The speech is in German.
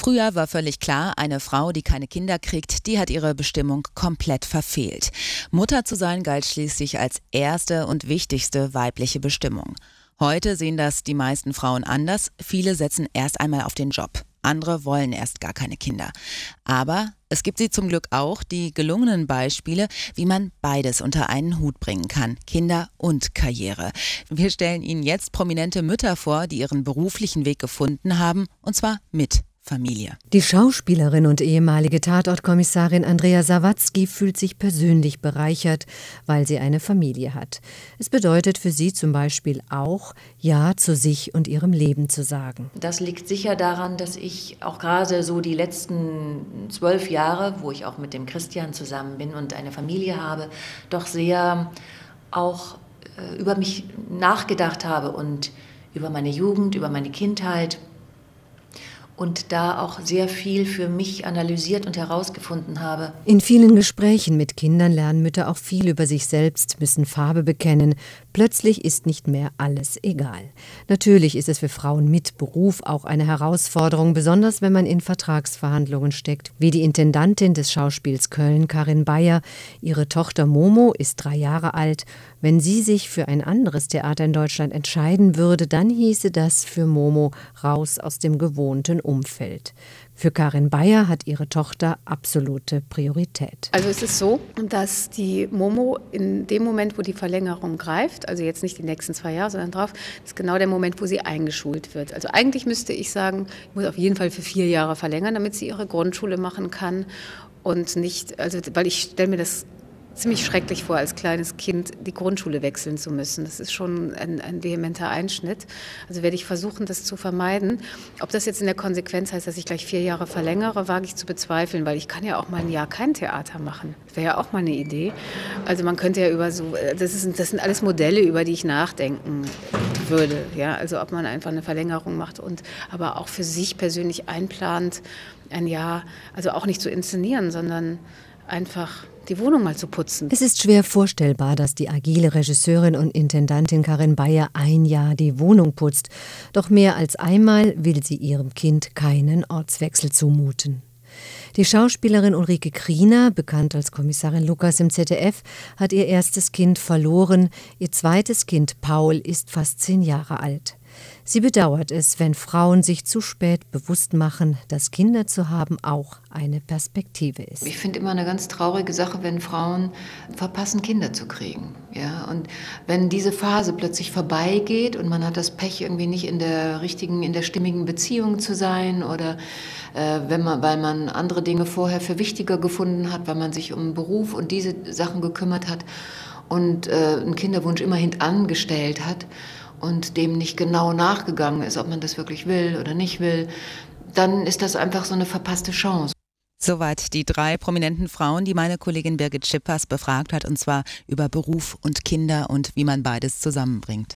Früher war völlig klar, eine Frau, die keine Kinder kriegt, die hat ihre Bestimmung komplett verfehlt. Mutter zu sein galt schließlich als erste und wichtigste weibliche Bestimmung. Heute sehen das die meisten Frauen anders. Viele setzen erst einmal auf den Job. Andere wollen erst gar keine Kinder. Aber es gibt sie zum Glück auch, die gelungenen Beispiele, wie man beides unter einen Hut bringen kann. Kinder und Karriere. Wir stellen Ihnen jetzt prominente Mütter vor, die ihren beruflichen Weg gefunden haben, und zwar mit Familie. Die Schauspielerin und ehemalige Tatortkommissarin Andrea Sawatzki fühlt sich persönlich bereichert, weil sie eine Familie hat. Es bedeutet für sie zum Beispiel auch, Ja zu sich und ihrem Leben zu sagen. Das liegt sicher daran, dass ich auch gerade so die letzten 12 Jahre, wo ich auch mit dem Christian zusammen bin und eine Familie habe, doch sehr auch über mich nachgedacht habe und über meine Jugend, über meine Kindheit. Und da auch sehr viel für mich analysiert und herausgefunden habe. In vielen Gesprächen mit Kindern lernen Mütter auch viel über sich selbst, müssen Farbe bekennen. Plötzlich ist nicht mehr alles egal. Natürlich ist es für Frauen mit Beruf auch eine Herausforderung, besonders wenn man in Vertragsverhandlungen steckt. Wie die Intendantin des Schauspiels Köln, Karin Bayer. Ihre Tochter Momo ist 3 Jahre alt. Wenn sie sich für ein anderes Theater in Deutschland entscheiden würde, dann hieße das für Momo raus aus dem gewohnten Umfeld. Für Karin Bayer hat ihre Tochter absolute Priorität. Also es ist so, dass die Momo in dem Moment, wo die Verlängerung greift, also jetzt nicht die nächsten 2 Jahre, sondern drauf, ist genau der Moment, wo sie eingeschult wird. Also eigentlich müsste ich sagen, ich muss auf jeden Fall für 4 Jahre verlängern, damit sie ihre Grundschule machen kann und nicht, also weil ich stelle mir das ziemlich schrecklich vor, als kleines Kind die Grundschule wechseln zu müssen. Das ist schon ein vehementer Einschnitt. Also werde ich versuchen, das zu vermeiden. Ob das jetzt in der Konsequenz heißt, dass ich gleich 4 Jahre verlängere, wage ich zu bezweifeln, weil ich kann ja auch mal ein Jahr kein Theater machen. Das wäre ja auch mal eine Idee. Also man könnte ja über so, das sind alles Modelle, über die ich nachdenken würde. Ja, also ob man einfach eine Verlängerung macht und aber auch für sich persönlich einplant, ein Jahr, also auch nicht zu inszenieren, sondern einfach die Wohnung mal zu putzen. Es ist schwer vorstellbar, dass die agile Regisseurin und Intendantin Karin Bayer 1 Jahr die Wohnung putzt. Doch mehr als einmal will sie ihrem Kind keinen Ortswechsel zumuten. Die Schauspielerin Ulrike Kriener, bekannt als Kommissarin Lukas im ZDF, hat ihr erstes Kind verloren. Ihr zweites Kind Paul ist fast 10 Jahre alt. Sie bedauert es, wenn Frauen sich zu spät bewusst machen, dass Kinder zu haben auch eine Perspektive ist. Ich finde immer eine ganz traurige Sache, wenn Frauen verpassen, Kinder zu kriegen. Ja? Und wenn diese Phase plötzlich vorbeigeht und man hat das Pech, irgendwie nicht in der stimmigen Beziehung zu sein oder weil man andere Dinge vorher für wichtiger gefunden hat, weil man sich um Beruf und diese Sachen gekümmert hat und einen Kinderwunsch immer hintangestellt hat und dem nicht genau nachgegangen ist, ob man das wirklich will oder nicht will, dann ist das einfach so eine verpasste Chance. Soweit die 3 prominenten Frauen, die meine Kollegin Birgit Schippers befragt hat, und zwar über Beruf und Kinder und wie man beides zusammenbringt.